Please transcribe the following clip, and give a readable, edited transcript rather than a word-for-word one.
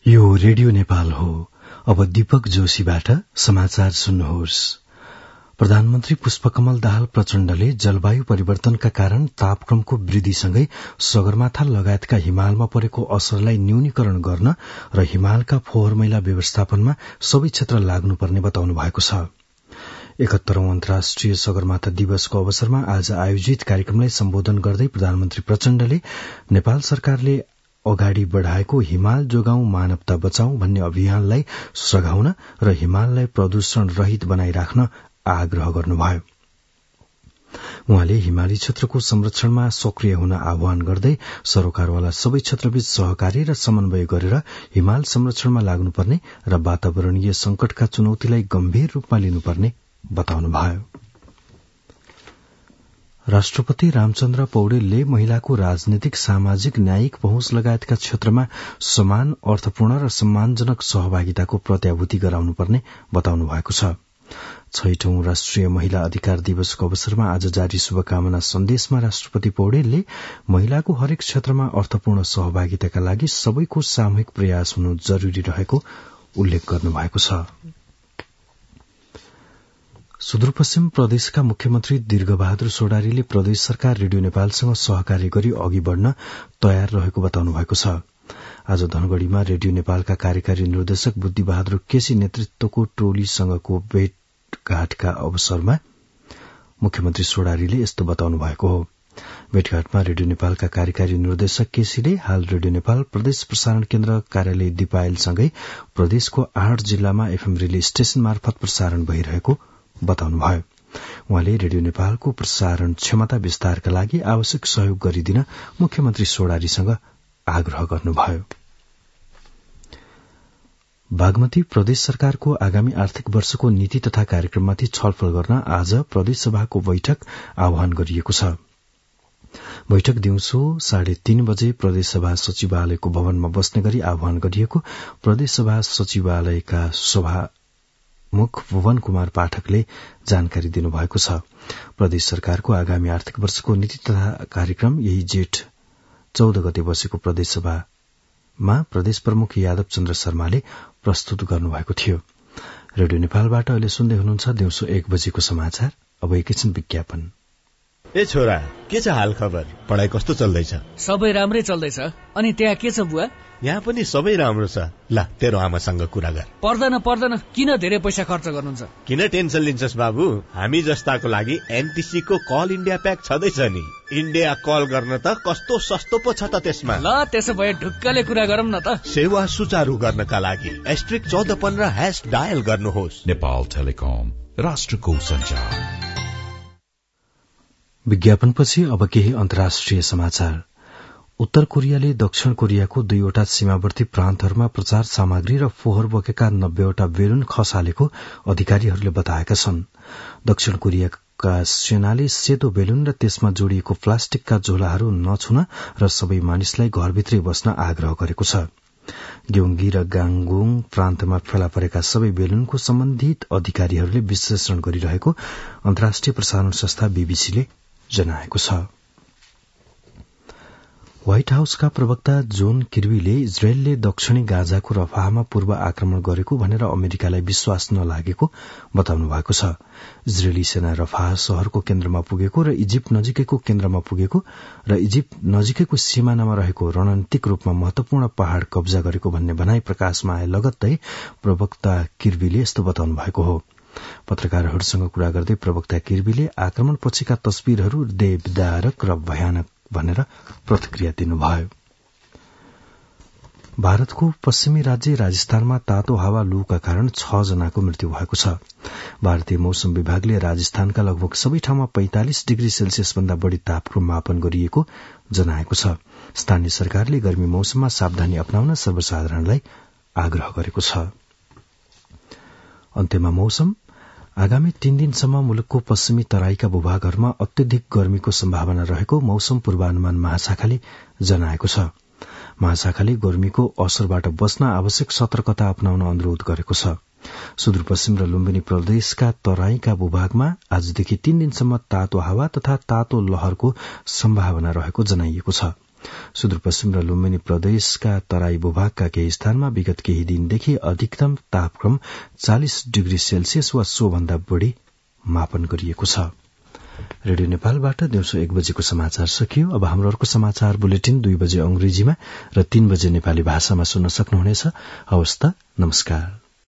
यो रेडियो नेपाल हो। अब दीपक जोशीबाट समाचार सुन्नुहोस्। प्रधानमन्त्री पुष्पकमल दाहाल प्रचण्डले जलवायु परिवर्तनका कारण तापक्रमको वृद्धिसँगै सगरमाथा लगायतका हिमालमा परेको असरलाई न्यूनीकरण गर्न र हिमालका फोहोर मैला व्यवस्थापनमा सबै क्षेत्र लाग्नुपर्ने बताउनु भएको छ। 71औं अन्तर्राष्ट्रिय सगरमाथा दिवसको अवसरमा आज आयोजित कार्यक्रमलाई सम्बोधन गर्दै प्रधानमन्त्री प्रचण्डले नेपाल सरकारले अगाडि बढ़ाएको हिमाल जोगाउँ मानवता बचाउँ भन्ने अभियानलाई सघाउन र हिमाललाई प्रदूषण रहित बनाइराख्न आग्रह गर्नुभयो। उहाँले हिमाली क्षेत्रको संरक्षणमा सक्रिय हुन आह्वान गर्दै सरोकारवाला सबै क्षेत्रबीच सहकार्य र समन्वय गरेर हिमाल संरक्षणमा लाग्नुपर्ने र वातावरणीय संकटका चुनौतीलाई गम्भीर रूपमा लिनुपर्ने बताउनुभयो। राष्ट्रपति रामचन्द्र पौडेलले महिलाको राजनीतिक सामाजिक न्यायिक पहुँच लगायतका क्षेत्रमा समान अर्थपूर्ण र सम्मानजनक सहभागिताको प्रत्याभूति गराउनुपर्ने बताउनु भएको छ। 6औं राष्ट्रिय महिला अधिकार दिवसको अवसरमा आज जारी शुभकामना सन्देशमा राष्ट्रपति पौडेलले महिलाको हरेक क्षेत्रमा अर्थपूर्ण सहभागिताका लागि सबैको सामूहिक प्रयास हुनु जरूरी रहेको उल्लेख गर्नुभएको छ। सुदूरपश्चिम प्रदेशका मुख्यमन्त्री दीर्घबहादुर सोडारीले प्रदेश सरकार रेडियो नेपालसँग सहकार्य गरी अघि बढ़न तयार रहेको बताउनु भएको छ। आज धनगढ़ीमा रेडियो नेपालका कार्यकारी निर्देशक बुद्धिबहादुर केसी नेतृत्वको टोलीसँगको भेटघाटका अवसरमा मुख्यमन्त्री सोडारीले यस्तो बताउनु भएको हो। भेटघाटमा रेडियो नेपालका कार्यकारी निर्देशक केसीले हाल रेडियो नेपाल प्रदेश प्रसारण केन्द्र कार्यालय दिपायलसँगै प्रदेशको 8 जिल्लामा एफएम रिले स्टेशन मार्फत प्रसारण भइरहेको बताउनुभयो। उहाँले रेडियो नेपालको प्रसारण क्षमता विस्तारका लागि आवश्यक सहयोग गरिदिन मुख्यमन्त्री सोडारीसँग आग्रह गर्नुभयो। बागमती प्रदेश सरकारको आगामी आर्थिक वर्षको नीति तथा कार्यक्रममाथि छलफल गर्न आज प्रदेशसभाको बैठक आह्वान गरिएको छ। बैठक दिउँसो 3:30 बजे प्रदेशसभा सचिवालयको भवनमा बस्ने गरी आह्वान गरिएको प्रदेशसभा सचिवालयका सभामुख भुवन कुमार पाठकले जानकारी दिनुभएको छ। प्रदेश सरकारको आगामी आर्थिक वर्षको नीति तथा कार्यक्रम यही जेठ 14 गते बसेको प्रदेशसभामा प्रदेश प्रमुख यादव चन्द्र शर्माले प्रस्तुत गर्नुभएको थियो। रेडियो नेपालबाट अहिले सुन्दै हुनुहुन्छ दिउँसो 1 बजेको समाचार। अब एकैछिन विज्ञापन। ए छोरा, के छ हाल खबर? पढाइ कस्तो चल्दैछ? सबै राम्रै चल्दैछ। अनि त्यहाँ के छ बुवा? यहाँ पनि सबै राम्रो छ। ल तेरो आमासँग कुरा गर। पर्दैन, किन धेरै पैसा खर्च गर्नुहुन्छ? किन टेन्सन लिन्छस् बाबु? हामी जस्ताको लागि एनटीसी को कल इन्डिया प्याक छँदैछ नि। इन्डिया कल गर्न त कस्तो सस्तो पो छ त त्यसमा। ल त्यसो भए ढुक्कले कुरा गरौँ न त। सेवा सुचारू गर्नका लागि *1415# डायल गर्नुहोस्। नेपाल टेलिकम, राष्ट्रको सञ्चार। विज्ञापनपछि अब केही अन्तर्राष्ट्रिय समाचार। उत्तर कोरियाले दक्षिण कोरियाको 2वटा सीमावर्ती प्रान्तहरूमा प्रचार सामग्री र फोहोर बोकेका 90वटा बेलुन खसालेको अधिकारीहरूले बताएका छन्। दक्षिण कोरियाका सेनाले सेतो बेलुन र त्यसमा जोडिएको प्लास्टिकका झोलाहरू नछुन र सबै मानिसलाई घरभित्रै बस्न आग्रह गरेको छ। ग्योङ्गी र गाङगुङ प्रान्तमा फेला परेका सबै बेलुनको सम्बन्धित अधिकारीहरूले विश्लेषण गरिरहेको अन्तर्राष्ट्रिय प्रसारण संस्था बीबीसीले जनाएको छ। व्हाइट हाउसका प्रवक्ता जोन किर्बीले इजरायलले दक्षिणी गाजाको रफाहमा पूर्व आक्रमण गरेको भनेर अमेरिकालाई विश्वास नलागेको बताउनु भएको छ। इजरायली सेना रफाह शहरको केन्द्रमा पुगेको र इजिप्ट नजिकैको केन्द्रमा पुगेको र इजिप्ट नजिकैको सिमानामा रहेको रणनीतिक रूपमा महत्वपूर्ण पहाड़ कब्जा गरेको भन्ने भनाई प्रकाशमा आए लगत्तै प्रवक्ता किर्बीले यस्तो बताउनु भएको हो। पत्रकारहरूसँग कुरा गर्दै प्रवक्ता किर्बीले आक्रमण पछिका तस्विरहरू हृदयविदारक र भयानक भनेर प्रतिक्रिया दिनुभयो। भारतको पश्चिमी राज्य राजस्थानमा तातो हावा लूका कारण 6 जनाको मृत्यु भएको छ। भारतीय मौसम विभागले राजस्थानका लगभग सबै ठाउँमा 45 डिग्री सेल्सियस भन्दा बढ़ी तापक्रम मापन गरिएको जनाएको छ। स्थानीय सरकारले गर्मी मौसममा सावधानी अपनाउन सर्वसाधारणलाई आग्रह गरेको छ। अन्त्यमा मौसम। आगामी 3 दिनसम्म मुलुकको पश्चिमी तराईका भूभागहरूमा अत्यधिक गर्मीको सम्भावना रहेको मौसम पूर्वानुमान महाशाखाले जनाएको छ। महाशाखाले गर्मीको असरबाट बच्न आवश्यक सतर्कता अपनाउन अनुरोध गरेको छ। सुदूरपश्चिम र लुम्बिनी प्रदेशका तराईका भूभागमा आजदेखि 3 दिनसम्म तातो हावा तथा तातो लहरको सम्भावना रहेको जनाइएको छ। सुदूरपश्चिम र लुम्बिनी प्रदेशका तराई भूभागका केही स्थानमा विगत केही दिनदेखि अधिकतम तापक्रम 40 डिग्री सेल्सियस वा सोभन्दा बढ़ी मापन गरिएको छ। रेडियो नेपालबाट दिउँसो 1 बजेको समाचार सकियो। अब हाम्रो अर्को समाचार बुलेटिन 2 बजे अंग्रेजीमा र 3 बजे नेपाली भाषामा सुन्न सक्नुहुनेछ। हवस् त, नमस्कार।